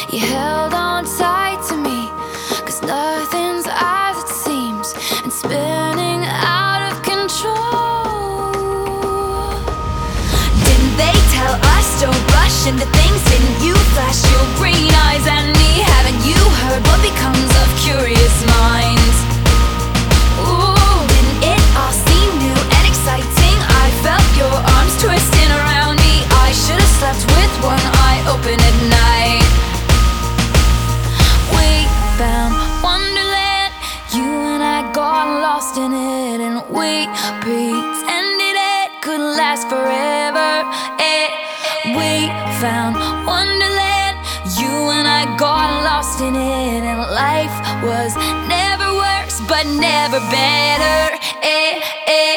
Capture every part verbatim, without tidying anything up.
You held on tight to me, 'cause nothing's as it seems, and spinning out of control. Didn't they tell us don't rush into things? Didn't you flash your green eyes at me? Haven't you heard what becomes of curious minds? Ooh, didn't it all seem new and exciting? I felt your arms twisting around me. I should have slept with one eye open at night. We found wonderland, you and I got lost in it, and we pretended it could last forever. Eh, we found wonderland, you and I got lost in it, and life was never worse, but never better. Eh, eh.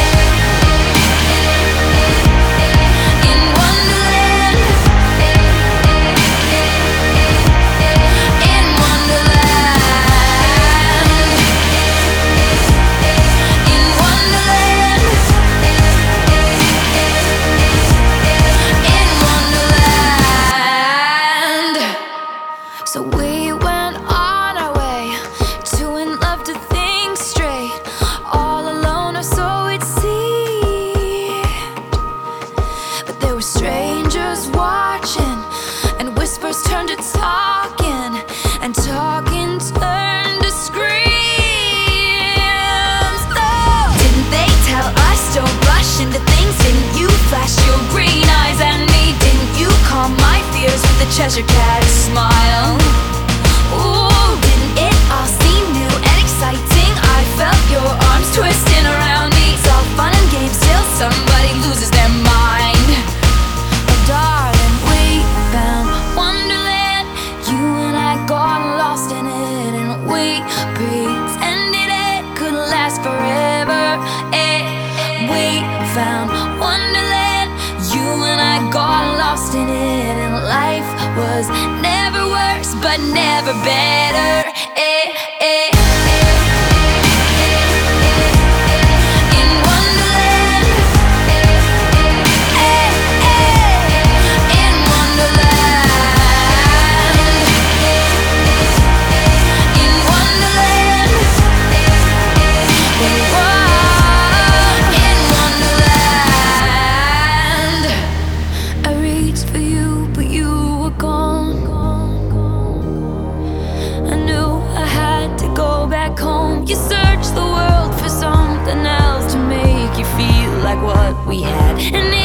So we went on our way, two in love to think straight, all alone or so it seemed. But there were strangers watching, and whispers turned to talking, and talking turned to screams. Oh, didn't they tell us don't rush into things? Didn't you flash your green eyes at me? Didn't you calm my fears with a Cheshire Cat smile? Ooh, didn't it all seem new and exciting? I felt your arms twisting around me. It's all fun and games till somebody loses their mind. Oh darling, we found wonderland, you and I got lost in it, and we pretended it could last forever. Eh, we found wonderland, you and I got lost in it, and life was never worse, but never better. Eh, eh. In Wonderland. Eh, eh. In Wonderland. In Wonderland. We were in Wonderland. I reached for you, but you were gone. I knew I had to go back home. You searched the world for something else to make you feel like what we had, and